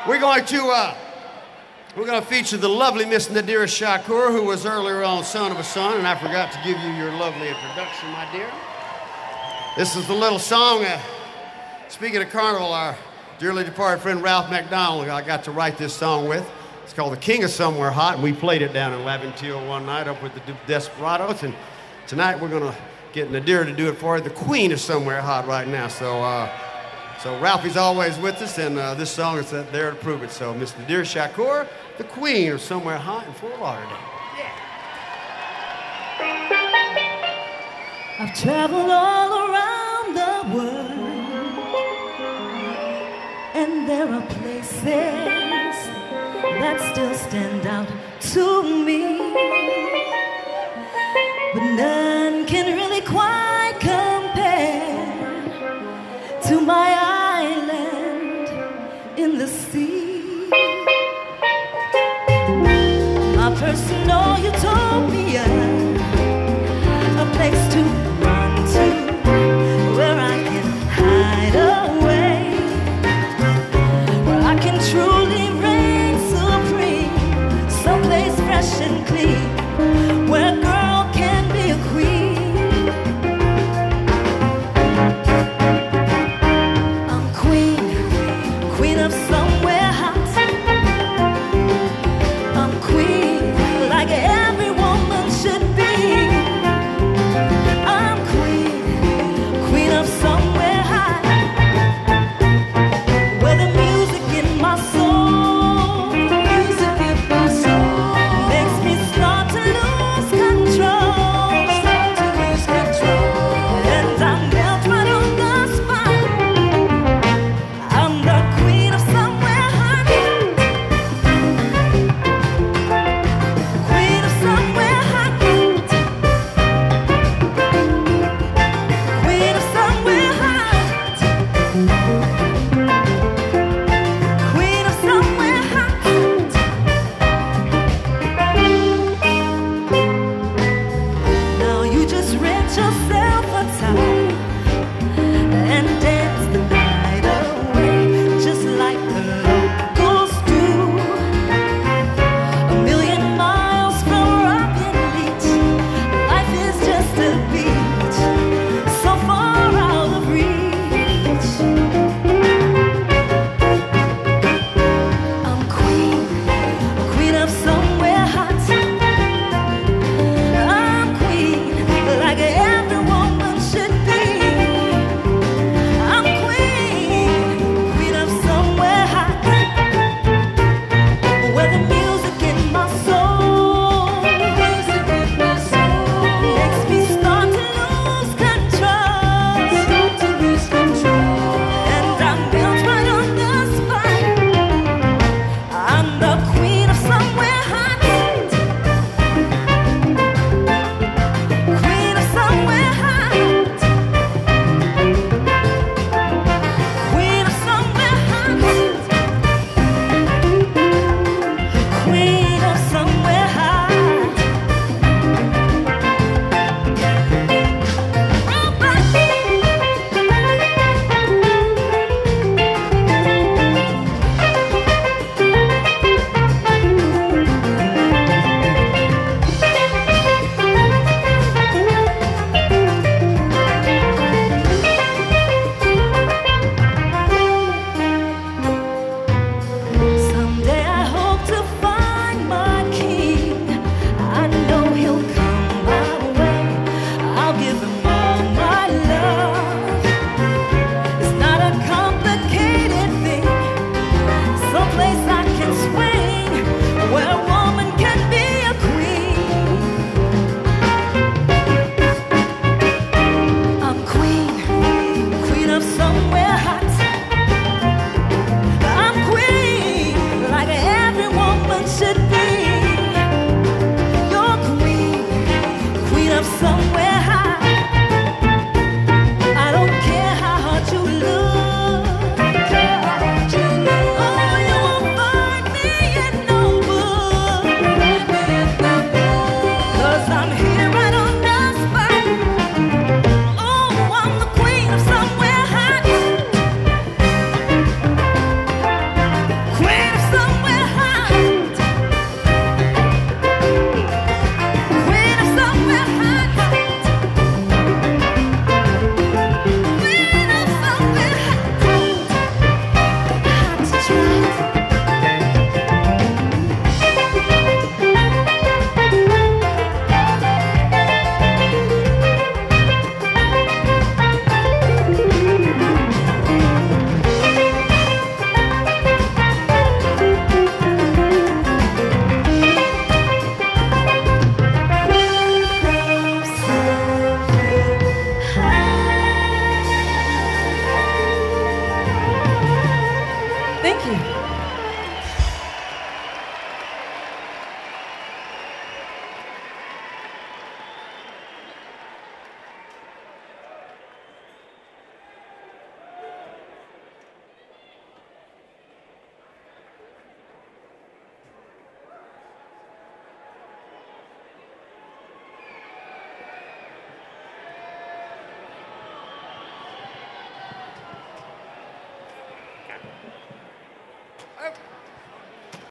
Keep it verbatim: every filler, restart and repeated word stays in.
We're going to uh, we're going to feature the lovely Miss Nadira Shakur, who was earlier on Son of a Son, and I forgot to give you your lovely introduction, my dear. This is the little song. Uh, speaking of Carnival, our dearly departed friend Ralph McDonald, I got to write this song with. It's called The King of Somewhere Hot, and we played it down in Laventille one night up with the Desperados, and tonight we're going to get Nadira to do it for her, the Queen of Somewhere Hot right now. So, uh, so Ralphie's always with us, and uh, this song is there to prove it. So, Miss Nadira Shakur, the Queen of Somewhere Hot in Fort Lauderdale. Yeah. I've traveled all around the world, and there are places that still stand out to me, but none can really quite compare to my island in the sea. My personal utopia, a place to run to, where I can hide away, where I can truly reign supreme, someplace fresh and clean, where a girl can be a queen. I'm queen, queen of some